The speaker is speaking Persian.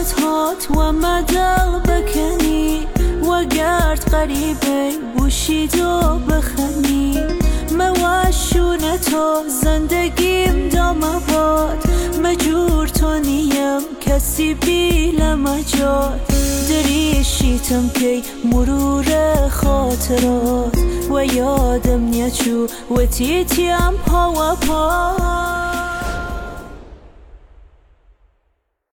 هات و مدل بکنی و گرد غریبه بوشید و بخنی موشون تو زندگیم دام باد مجور تو نیم کسی بیل مجاد دریشیتم کی مرور خاطرات و یادم نیچو و تیتیم پا و پا